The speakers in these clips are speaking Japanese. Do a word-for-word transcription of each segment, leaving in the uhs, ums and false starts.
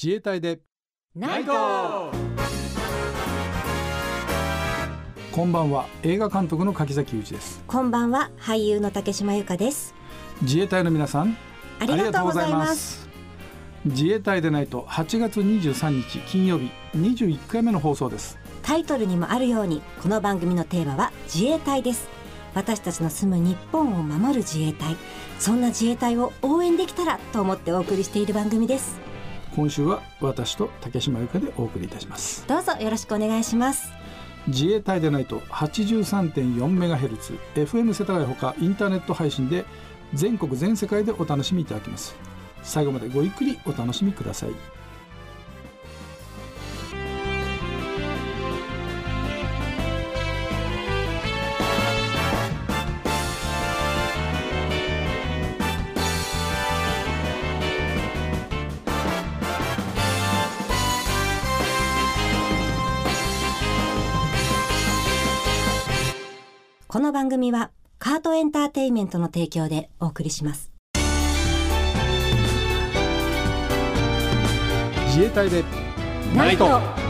自衛隊でナイト。 こんばんは、映画監督の柿崎裕二です。 こんばんは、俳優の竹島由香です。 自衛隊の皆さん、 ありがとうございます。 自衛隊でナイト、はちがつにじゅうさんにち金曜日、にじゅういっかいめの放送です。 タイトルにもあるように、この番組のテーマは自衛隊です。私たちの住む日本を守る自衛隊、そんな自衛隊を応援できたらと思ってお送りしている番組です。 今週は私と竹島由香でお送りいたします。 どうぞよろしくお願いします。 自衛隊でナイト はちじゅうさんてんよんメガヘルツ、エフエム 世田谷ほかインターネット配信で全国全世界でお楽しみいただけます。最後までごゆっくりお楽しみください。 この番組はカートエンターテインメントの提供でお送りします。 自衛隊でナイト。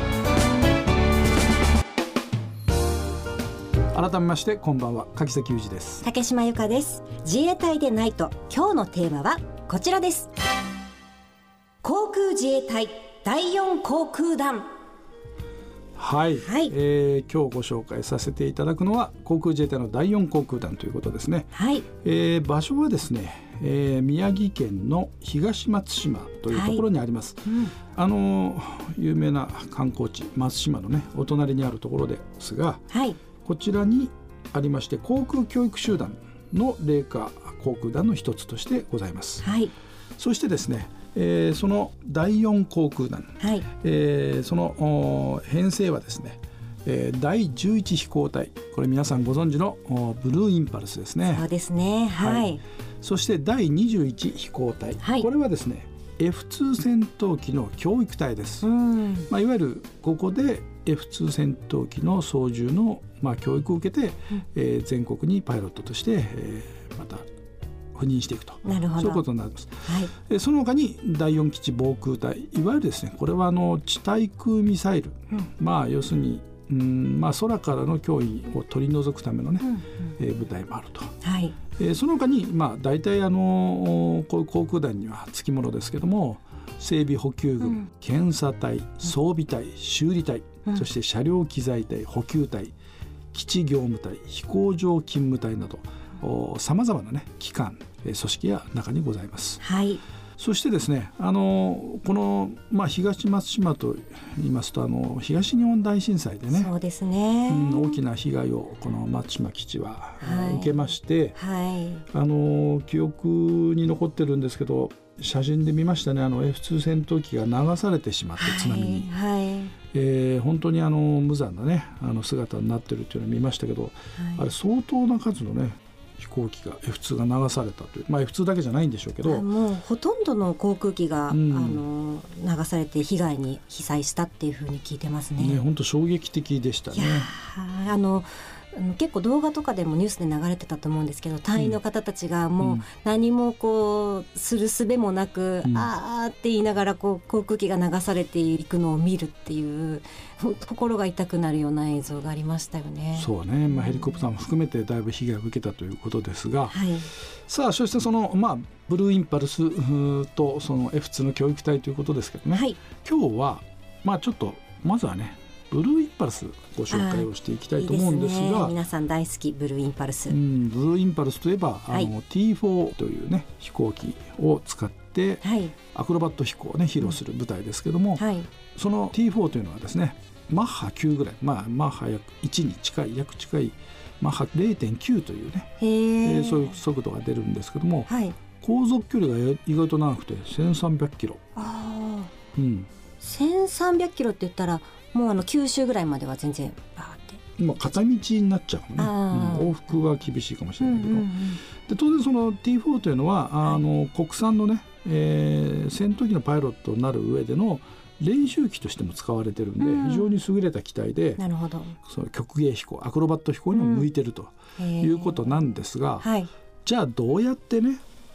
改めましてこんばんは、柿崎裕二です。 竹島由香です。自衛隊でナイト、今日のテーマはこちらです。航空自衛隊だいよん航空団。 はい、 はい、 えー、今日ご紹介させていただくのは航空自衛隊のだいよん航空団ということですね。 はい、 えー、場所はですね、えー、宮城県の東松島というところにあります、はい、うん、あの有名な観光地松島のねお隣にあるところですが、はい、こちらにありまして航空教育集団の麗華航空団の一つとしてございます、はい、そしてですね、えー、そのだいよん航空団、はい、えー、その編成はですね、えー、だいじゅういち飛行隊、これ皆さんご存知のブルーインパルスですね。 そうですね、はい、はい、 そしてだいにじゅういち飛行隊、はい、これはですね エフツー 戦闘機の教育隊です。うん、まあ、いわゆるここで エフツー 戦闘機の操縦の、まあ、教育を受けて、うん、えー、全国にパイロットとして、えー、また赴任していくと、 なるほど、 そういうことになります、はい、えその他にだいよん基地防空隊、いわゆるですねこれはあの地対空ミサイル、うん、まあ要するにうん、まあ、空からの脅威を取り除くためのね、うんうん、えー、部隊もあると、はい、えー、その他に、まあ、大体あのこういう航空団にはつきものですけども、整備補給軍、うん、検査隊、装備隊、修理隊、うん、そして車両機材隊、補給隊、基地業務隊、飛行場勤務隊などさまざまな、ね、機関、組織が中にございます、はい、そしてですね、あのこの、まあ、東松島と言いますと、あの東日本大震災でね、 そうですね、 うん、大きな被害をこの松島基地は、はい、受けまして、はい、あの記憶に残ってるんですけど、写真で見ましたね、あの エフツー 戦闘機が流されてしまって、津波に、はいはい、えー、本当にあの無残な、ね、あの姿になってるというのを見ましたけど、はい、あれ相当な数のね飛行機が エフツー が流されたという、まあ、エフツー だけじゃないんでしょうけど、 もうほとんどの航空機が、うん、あの流されて被害に被災したっていうふうに聞いてますね。 ね、本当衝撃的でしたね。 いやあの結構動画とかでもニュースで流れてたと思うんですけど、隊員の方たちがもう何もこうする術もなく、うん、あーって言いながらこう航空機が流されていくのを見るっていう、心が痛くなるような映像がありましたよね。 そうね、まあ、ヘリコプターも含めてだいぶ被害を受けたということですが、はい、さあそしてその、まあ、ブルーインパルスとその エフツー の教育隊ということですけどね、はい、今日は、まあ、ちょっとまずはねブルーインパルスご紹介をしていきたいと思うんですが、いいですね、 皆さん大好きブルーインパルス、 うん、ブルーインパルスといえば、はい、あの ティーフォー という、ね、飛行機を使って、はい、アクロバット飛行を、ね、披露する舞台ですけども、はい、その ティーフォー というのはですねマッハきゅうぐらい、まあ、マッハ約いちに近い約近いマッハ ゼロてんきゅう というね、えー、そういう速度が出るんですけども、はい、航続距離が意外と長くてせんさんびゃくキロ、あ、 うん、せんさんびゃくキロって言ったらもうあの九州ぐらいまでは全然バーって、 まあ、片道になっちゃうのね、うん、往復は厳しいかもしれないけど、うんうんうん、で当然その ティーフォー というのはあの、はい、国産のね、えー、戦闘機のパイロットになる上での練習機としても使われてるんで、うん、非常に優れた機体で、なるほど、その曲芸飛行アクロバット飛行にも向いてるということなんですが、うん、はい、じゃあどうやってね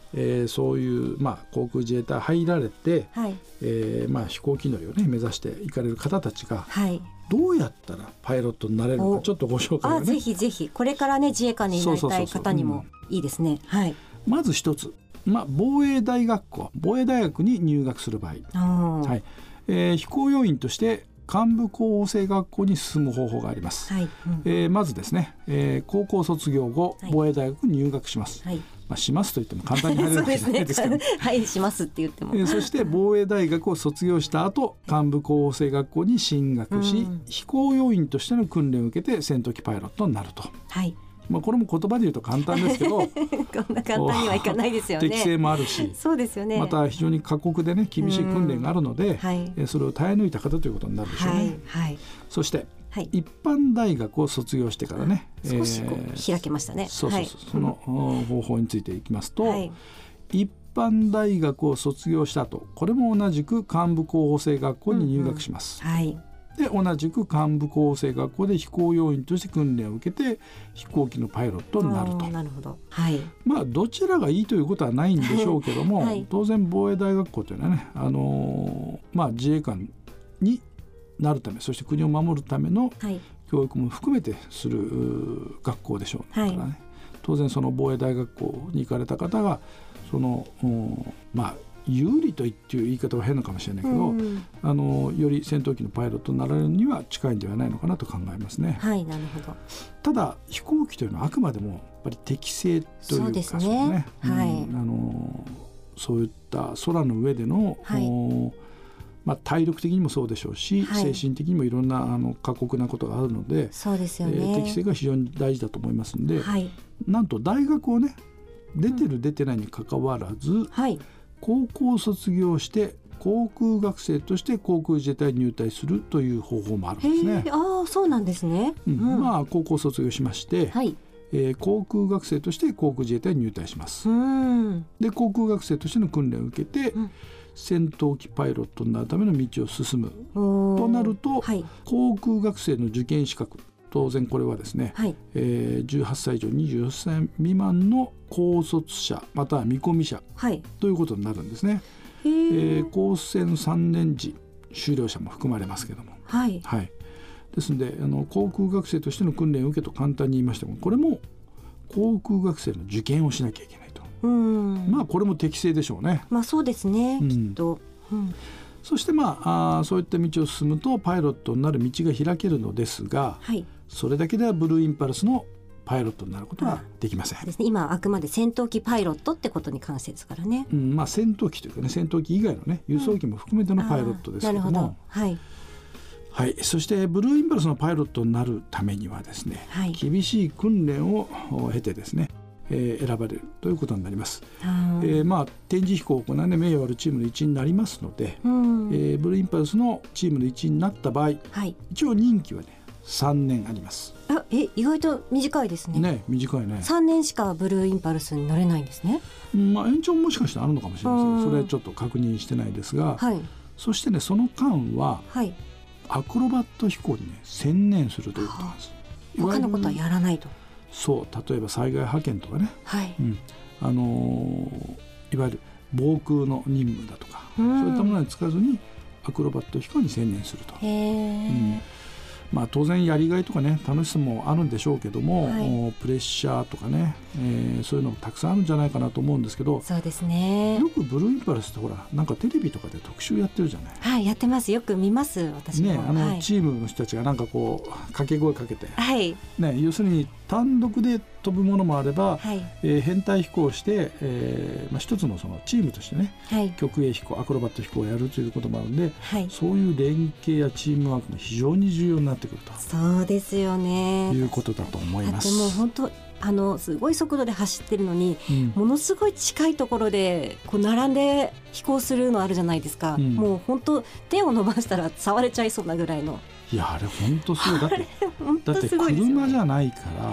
えー、そういう、まあ、航空自衛隊入られて、 はいえーまあ、飛行機乗りを、ね、目指して行かれる方たちが、 はい、 どうやったらパイロットになれるのかちょっとご紹介を、ね、 あぜひぜひこれからね自衛官になりたい方にもいいですね。はい、 まず一つ、まあ、防衛大学校防衛大学に入学する場合、はいえー、飛行要員として幹部候補生学校に進む方法があります。はいうんえー、まずですね、えー、高校卒業後、はい、防衛大学に入学します。はいまあ、しますと言っても簡単に入れるわけじゃないですけど、ね、 はいしますって言っても、 えー、そして防衛大学を卒業した後幹部候補生学校に進学し、うん、飛行要員としての訓練を受けて戦闘機パイロットになると。はいまあ、これも言葉で言うと簡単ですけどこんな簡単にはいかないですよね。 適性もあるしそうですよね。 また非常に過酷でね厳しい訓練があるので、はい、それを耐え抜いた方ということになるでしょうね。はいはい、そして、はい、一般大学を卒業してからね少しこう、えー、開けましたね。 そうそうそう、はい、その方法についていきますと、はい、一般大学を卒業した後これも同じく幹部候補生学校に入学します。うんうんはいで同じく幹部候補生学校で飛行要員として訓練を受けて飛行機のパイロットになると。 なるほど、はい、 まあどちらがいいということはないんでしょうけども、はい、当然防衛大学校というのはね、あのーまあ、自衛官になるためそして国を守るための教育も含めてする学校でしょうからね、はい、当然その防衛大学校に行かれた方がそのまあ有利と言っていう言い方は変なかもしれないけど、うん、あのより戦闘機のパイロットになられるには近いんではないのかなと考えますね。 はい、なるほど。 ただ飛行機というのはあくまでもやっぱり適正というかそうですね、はい、 うん、あのそういった空の上での、はいまあ、体力的にもそうでしょうし、はい、精神的にもいろんなあの過酷なことがあるので、 そうですよね、えー、適正が非常に大事だと思いますので、はい、なんと大学をね出てる出てないにかかわらず、うんはい高校を卒業して航空学生として航空自衛隊に入隊するという方法もあるんですね。 ああそうなんですね、 うんうん、まあ高校卒業しまして、はいえー、航空学生として航空自衛隊に入隊します。うんで航空学生としての訓練を受けて、うん、戦闘機パイロットになるための道を進むとなると、はい、航空学生の受験資格当然これはですね、はいえー、じゅうはっさい以上にじゅうよっさい未満の高卒者または見込み者、はい、ということになるんですね。えー、高専さんねん時修了者も含まれますけども、はいはい、ですのであの航空学生としての訓練を受けと簡単に言いましてもこれも航空学生の受験をしなきゃいけないと。うんまあこれも適正でしょうね。 まあそうですね、うん、きっと、うんそしてまあ、あそういった道を進むとパイロットになる道が開けるのですが、はい、それだけではブルーインパルスのパイロットになることはできません。 ですね、今はあくまで戦闘機パイロットってことに関してですからね、 うんまあ、戦闘機というかね戦闘機以外のね輸送機も含めてのパイロットですけども、うん、なるほど、はいはい、そしてブルーインパルスのパイロットになるためにはですね、はい、厳しい訓練を経てですねえー、選ばれるということになります。えーまあ、展示飛行を行う、ね、名誉あるチームの一員になりますので、うんえー、ブルーインパルスのチームの一員になった場合、はい、一応任期は、ね、さんねんあります。 あえ意外と短いですね。 ね短いね。 さんねんしかブルーインパルスに乗れないんですね。 まあ、延長ももしかしてあるのかもしれません。それはちょっと確認してないですが、はい、そしてねその間は、はい、アクロバット飛行に、ね、専念するということなんです。 他のことはやらないと。 そう例えば災害派遣とかね、はいうんあのー、いわゆる防空の任務だとか、うん、そういったものに使わずにアクロバット飛行に専念すると。へー、うんまあ、当然やりがいとかね楽しさもあるんでしょうけども、はい、プレッシャーとかね、えー、そういうのもたくさんあるんじゃないかなと思うんですけど。 そうですね。 よくブルーインパルスってほらなんかテレビとかで特集やってるじゃない。 はいやってますよく見ます私も、 ね、あの、 はい、 チームの人たちがなんかこう掛け声かけて、 はいね、要するに単独で飛ぶものもあれば、はいえー、編隊飛行して、えーまあ、一つのそのチームとしてね、はい、曲芸飛行アクロバット飛行をやるということもあるんで、はい、そういう連携やチームワークも非常に重要になってくるとそうですよねいうことだと思います。 でも本当あのすごい速度で走ってるのに、うん、ものすごい近いところでこう並んで飛行するのあるじゃないですか、うん、もう本当手を伸ばしたら触れちゃいそうなぐらいの。 いやあれ本当そうだってだって車じゃないから、はい、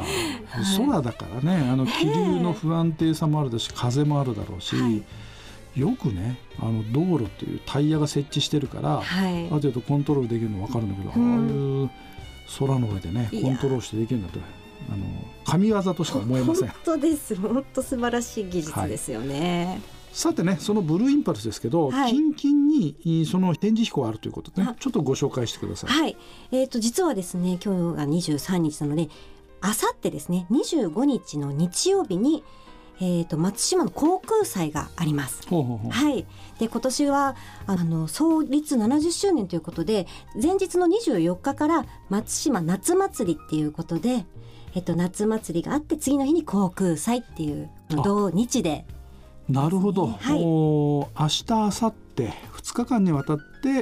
空だからねあの気流の不安定さもあるだし風もあるだろうし、はい、よくねあの道路っていうタイヤが設置してるから、はい、ある程度コントロールできるの分かるんだけど、うん、ああいう空の上でねコントロールしてできるんだとあの神業としか思えません。 本当です。本当素晴らしい技術ですよね。はい、 さてね、そのブルーインパルスですけど、はい、近々にその展示飛行があるということでね、ちょっとご紹介してください。 はい、えーと、実はですね、今日がにじゅうさんにちなので、あさってですね、にじゅうごにちの日曜日に、えーと、松島の航空祭があります。 ほうほうほう。 はい、で今年はあの創立ななじゅっしゅうねんということで、前日のにじゅうよっかから松島夏祭りっていうことで、えっと、夏祭りがあって、次の日に航空祭っていう同日で、 なるほど、 はい、 お明日明後日ふつかかんにわたって、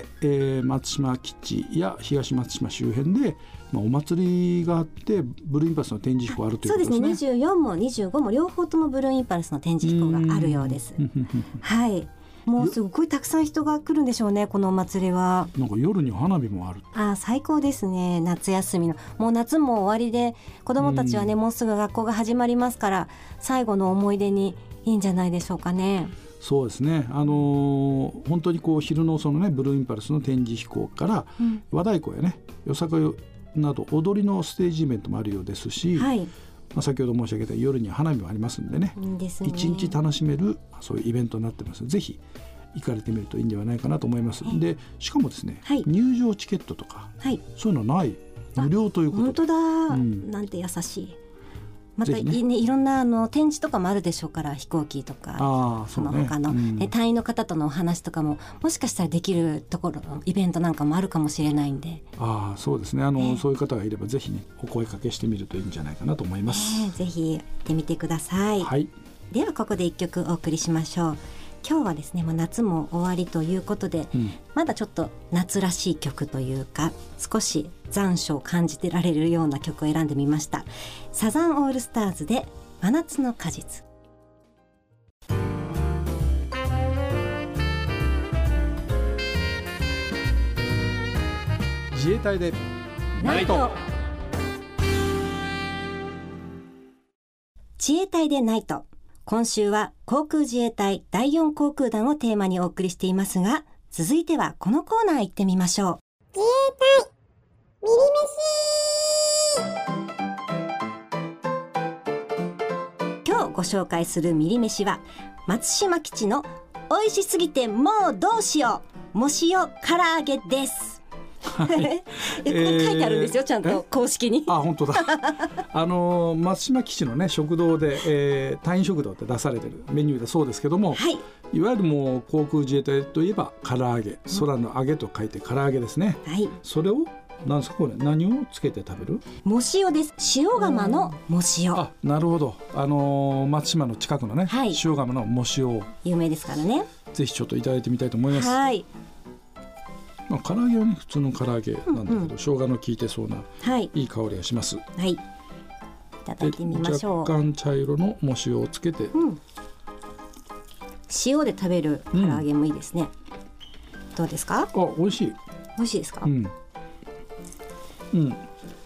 えー、松島基地や東松島周辺で、まあ、お祭りがあってブルーインパルスの展示飛行あるということですね。 そうですね、にじゅうよんもにじゅうごも両方ともブルーインパルスの展示飛行があるようです。はい、もうすごいたくさん人が来るんでしょうね、このお祭りは。 なんか夜に花火もある。 あ、最高ですね。夏休みの、もう夏も終わりで、子どもたちはね、もうすぐ学校が始まりますから、最後の思い出にいいんじゃないでしょうかね。 そうですね、あのー、本当にこう昼のそのねブルーインパルスの展示飛行から、うん、和太鼓やねよさかよなど踊りのステージイベントもあるようですし、はい、まあ、先ほど申し上げた夜には花火もありますんでね、いいですね、一日楽しめるそういうイベントになってますので、ぜひ行かれてみるといいんではないかなと思います。でしかもですね、はい、入場チケットとか、はい、そういうのない無料ということで。 本当だ、うん、なんて優しい。また い,、ねね、いろんなあの展示とかもあるでしょうから、飛行機とか、あ そ, その他の、うん、隊員の方とのお話とかももしかしたらできるところイベントなんかもあるかもしれないんで、 あそうですね、あの、えー、そういう方がいればぜひねお声かけしてみるといいんじゃないかなと思います。 えー、ぜひ行ってみてください。 はい、 ではここでいっきょくお送りしましょう。今日はですね、もう夏も終わりということで、うん、まだちょっと夏らしい曲というか、少し残暑を感じてられるような曲を選んでみました。サザンオールスターズで真夏の果実。 自衛隊でナイト。 自衛隊でナイト。今週は航空自衛隊だいよん航空団をテーマにお送りしていますが、続いてはこのコーナー行ってみましょう。 自衛隊ミリ飯。今日ご紹介するミリ飯は、松島基地の美味しすぎてもうどうしようもしよ唐揚げです。はい、えここ書いてあるんですよ、えー、ちゃんと公式に。 あ、本当だあの松島基地のね食堂で、えー、隊員食堂って出されてるメニューだそうですけども、はい、いわゆるもう航空自衛隊といえば唐揚げ、空の揚げと書いて唐揚げですね、はい、それをなんですかこれ、何をつけて食べる？ もしおです。塩釜のもしお。 あ、なるほど、あのー、松島の近くのね、はい、塩釜のもしお有名ですからね。 ぜひちょっといただいてみたいと思います。 はい、 まあ、唐揚げはね普通の唐揚げなんだけど、うんうん、生姜の効いてそうな、はい、いい香りがします。 はい、いただいてみましょう。 若干茶色のもしおをつけて、うん、 塩で食べる唐揚げもいいですね、うん、どうですか？ あ、美味しい。 美味しいですか？ うんうんうん、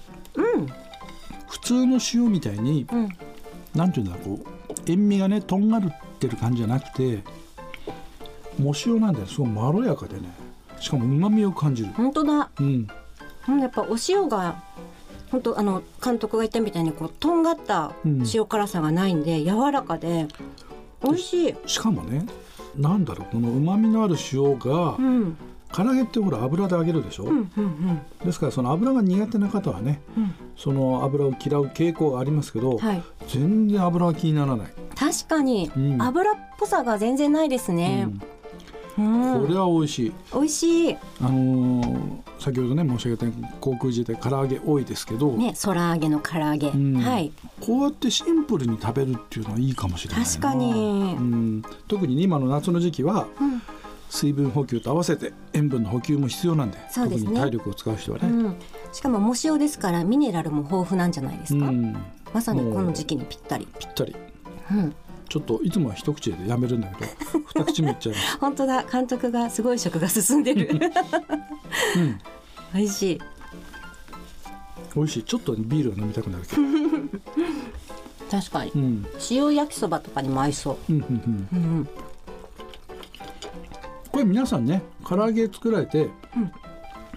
普通の塩みたいに、うん、なんていうんだろう、こう塩味がねとんがってる感じじゃなくて、も塩なんですごいまろやかでね、しかも旨味を感じる。 本当だ、うん、やっぱお塩が本当あの監督が言ったみたいにこうとんがった塩辛さがないんで、うん、柔らかで美味しい。 しかもね、なんだろう、この旨味のある塩が、うん、唐揚げってほら油で揚げるでしょ、うんうんうん、ですからその油が苦手な方はね、うん、その油を嫌う傾向がありますけど、はい、全然油が気にならない。 確かに、うん、油っぽさが全然ないですね、うんうん、 これは美味しい。 美味しい。 あのー、先ほどね申し上げたように航空自衛隊唐揚げ多いですけど、 ね、空揚げの唐揚げ、うん、はい、 こうやってシンプルに食べるっていうのはいいかもしれないな。 確かに、 うん、特に今の夏の時期は、うん、水分補給と合わせて塩分の補給も必要なんで、そうですね、特に体力を使う人はね、うん、 しかもも塩ですからミネラルも豊富なんじゃないですか、うん、まさにこの時期にぴったりぴったり、うん、ちょっといつもは一口でやめるんだけど二口目いっちゃいます本当だ、監督がすごい食が進んでる、うん、美味しい。 美味しい。ちょっとビールが飲みたくなるけど確かに、うん、塩焼きそばとかにも合いそう、うんうんうんうん、 これ皆さんね唐揚げ作られて、うん、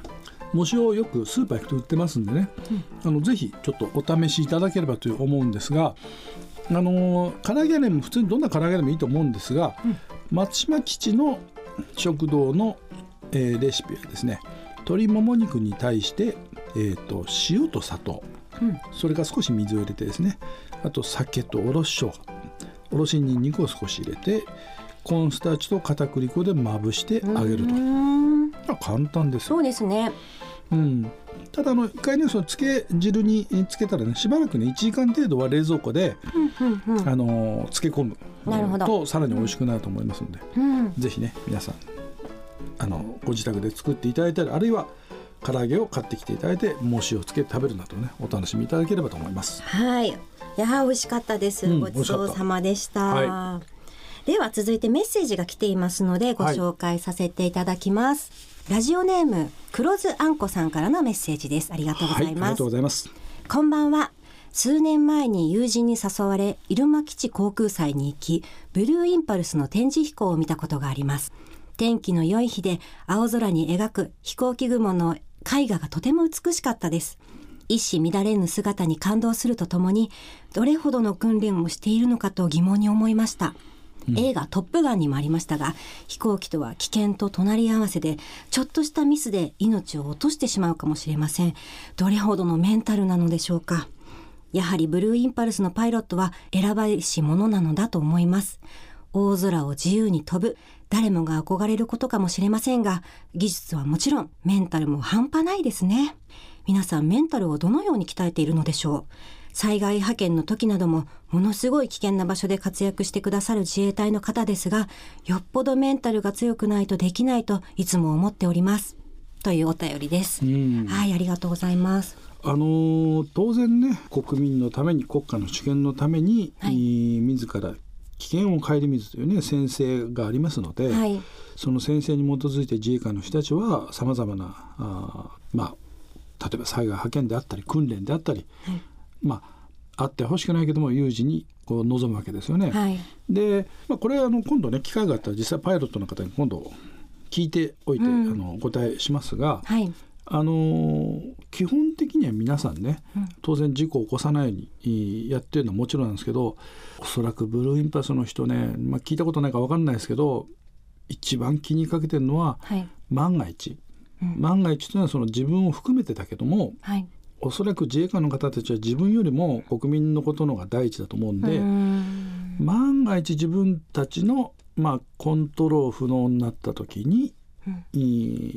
藻塩をよくスーパー行くと売ってますんでね、うん、あのぜひちょっとお試しいただければと思うんですが、あの唐揚げでも普通にどんな唐揚げでもいいと思うんですが、うん、松島基地の食堂の、えー、レシピはですね、鶏もも肉に対して、えー、と塩と砂糖、うん、それから少し水を入れてですね、あと酒とおろし生姜、おろしにんにくを少し入れてコーンスターチと片栗粉でまぶして揚げると。簡単です。 そうですね、 うん、ただあの一回ねそのつけ汁につけたらね、しばらくねいちじかん程度は冷蔵庫で、うんうんうん、あの漬け込むとさらに美味しくなると思いますので、うん、ぜひね皆さんあのご自宅で作っていただいたり、あるいは唐揚げを買ってきていただいて藻塩をつけて食べるなどね、お楽しみいただければと思います。 はい、いや美味しかったです、うん、ごちそうさまでした、はい、では続いてメッセージが来ていますのでご紹介させていただきます、はい、ラジオネーム黒酢あんこさんからのメッセージです。ありがとうございます、はい、ありがとうございます。こんばんは。数年前に友人に誘われ入間基地航空祭に行き、ブルーインパルスの展示飛行を見たことがあります。天気の良い日で青空に描く飛行機雲の絵画がとても美しかったです。一糸乱れぬ姿に感動するとともに、どれほどの訓練をしているのかと疑問に思いました。うん、映画トップガンにもありましたが、飛行機とは危険と隣り合わせで、ちょっとしたミスで命を落としてしまうかもしれません。どれほどのメンタルなのでしょうか。やはりブルーインパルスのパイロットは選ばれし者なのだと思います。大空を自由に飛ぶ、誰もが憧れることかもしれませんが、技術はもちろんメンタルも半端ないですね。皆さんメンタルをどのように鍛えているのでしょう。災害派遣の時などもものすごい危険な場所で活躍してくださる自衛隊の方ですが、よっぽどメンタルが強くないとできないといつも思っております、というお便りです。はい、ありがとうございます。 あのー、当然ね、国民のために国家の主権のために、はい、自ら危険を顧みずというね宣誓がありますので、はい、その宣誓に基づいて自衛官の人たちはさまざまなあ、まあ、例えば災害派遣であったり訓練であったり、はい、まああってほしくないけども有事にこう臨むわけですよね。はい、で、まあ、これはあの今度ね機会があったら実際パイロットの方に今度聞いておいて、うん、あのお答えしますが、はい、あのー、基本的には皆さんね、うん、当然事故を起こさないようにやってるのはもちろんなんですけど、おそらくブルーインパルスの人ね、まあ、聞いたことないか分かんないですけど、一番気にかけてるのは、はい、万が一、うん、万が一というのはその自分を含めてだけども、はい、おそらく自衛官の方たちは自分よりも国民のことのが第一だと思うんで、うーん、万が一自分たちの、まあ、コントロール不能になった時に、うん、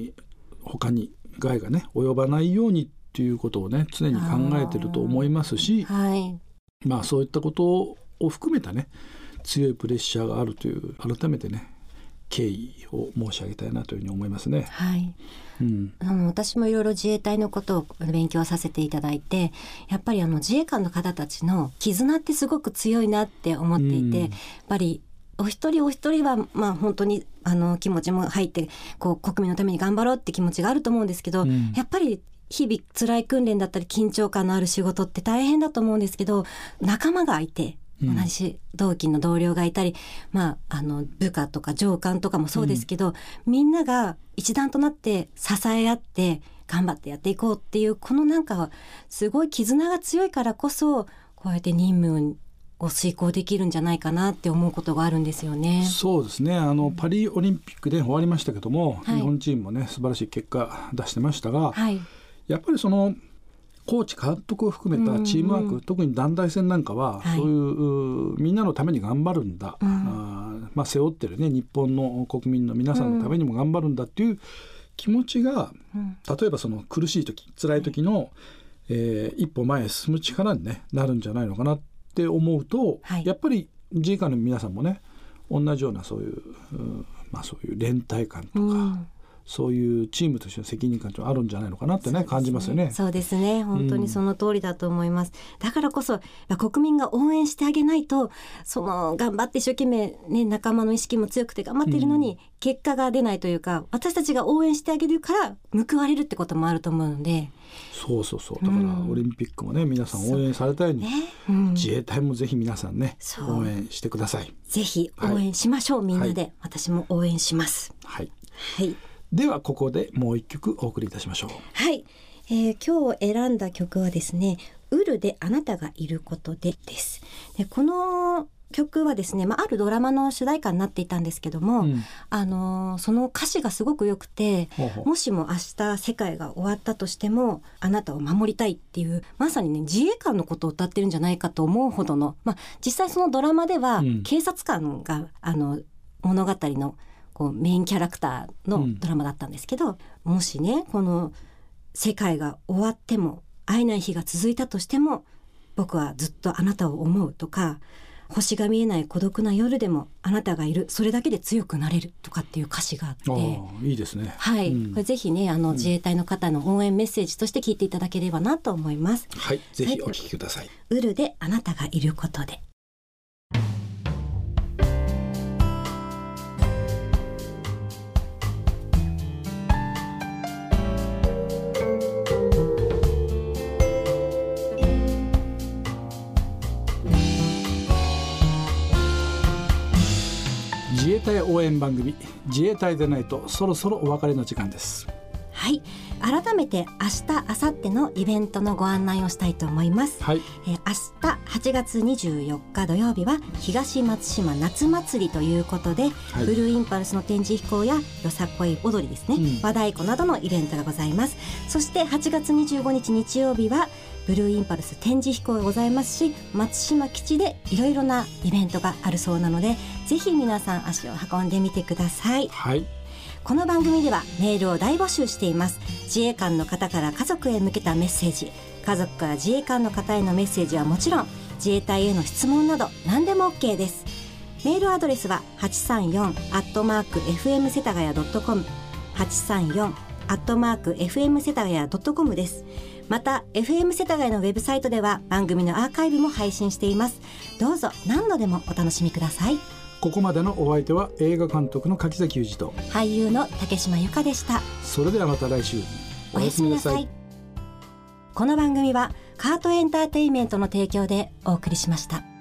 他に害がね及ばないようにっていうことをね常に考えてると思いますし、はい、まあそういったことを含めたね強いプレッシャーがあるという改めてね敬意を申し上げたいなというふうに思いますね。はい、 うん、あの私もいろいろ自衛隊のことを勉強させていただいて、やっぱりあの自衛官の方たちの絆ってすごく強いなって思っていて、うん、やっぱりお一人お一人はまあ本当にあの気持ちも入ってこう国民のために頑張ろうって気持ちがあると思うんですけど、うん、やっぱり日々辛い訓練だったり緊張感のある仕事って大変だと思うんですけど、仲間がいて同じ同期の同僚がいたり、うん、まあ、あの部下とか上官とかもそうですけど、うん、みんなが一段となって支え合って頑張ってやっていこうっていうこのなんかすごい絆が強いからこそこうやって任務を遂行できるんじゃないかなって思うことがあるんですよね。 そうですね、あのパリオリンピックで終わりましたけども、はい、日本チームもね素晴らしい結果出してましたが、はい、やっぱりそのコーチ監督を含めたチームワーク、うんうん、特に団体戦なんかは、はい、そういうみんなのために頑張るんだ、うん、あまあ、背負ってるね日本の国民の皆さんのためにも頑張るんだっていう気持ちが、うん、例えばその苦しい時辛い時の、はい、えー、一歩前へ進む力に、ね、なるんじゃないのかなって思うと、はい、やっぱり自衛官の皆さんもね同じようなそういう、うん、まあ、そういう連帯感とか、うん、そういうチームとしての責任感とあるんじゃないのかなってね感じますよね。 そうですね、本当にその通りだと思います、うん、だからこそ国民が応援してあげないと、その頑張って一生懸命、ね、仲間の意識も強くて頑張っているのに結果が出ないというか、うん、私たちが応援してあげるから報われるってこともあると思うので、 そうそうそう、だからオリンピックもね皆さん応援されたように、ね、うん、自衛隊もぜひ皆さんね応援してください。 ぜひ応援しましょう、はい、みんなで、はい、私も応援します。 はい、 はい、 ではここでもう一曲お送りいたしましょう。 はい、えー、今日選んだ曲はですね、ウルであなたがいることでです。でこの曲はですね、まあ、あるドラマの主題歌になっていたんですけども、うん、あのー、その歌詞がすごく良くて、ほうほう、もしも明日世界が終わったとしてもあなたを守りたいっていう、まさにね自衛官のことを歌ってるんじゃないかと思うほどの、まあ、実際そのドラマでは警察官が、うん、あの物語のこうメインキャラクターのドラマだったんですけど、うん、もしねこの世界が終わっても会えない日が続いたとしても僕はずっとあなたを思うとか、星が見えない孤独な夜でもあなたがいる、それだけで強くなれるとかっていう歌詞があって、 いいですね。 はい、 うん、 これぜひねあの、うん、自衛隊の方の応援メッセージとして聞いていただければなと思います。 はい、ぜひお聞きください。 ウルであなたがいることで。 自衛隊応援番組、自衛隊でないと、そろそろお別れの時間です。 はい、改めて明日明後日のイベントのご案内をしたいと思います。 はい、 えー、明日はちがつにじゅうよっか土曜日は東松島夏祭りということで、はい、ブルーインパルスの展示飛行やよさこい踊りですね、うん、和太鼓などのイベントがございます。そしてはちがつにじゅうごにち日曜日はブルーインパルス展示飛行がございますし、松島基地でいろいろなイベントがあるそうなので、ぜひ皆さん足を運んでみてください。 はい、 この番組ではメールを大募集しています。自衛官の方から家族へ向けたメッセージ、家族から自衛官の方へのメッセージはもちろん、自衛隊への質問など何でも OK です。メールアドレスははちさんよんアットマークエフエムせたがやドットコム はちさんよんアットマークエフエムせたがやドットコム です。また エフエム 世田谷のウェブサイトでは番組のアーカイブも配信しています。どうぞ何度でもお楽しみください。 ここまでのお相手は映画監督の柿崎裕二と俳優の竹島由香でした。 それではまた来週、 おやすみなさい。この番組はカートエンターテインメントの提供でお送りしました。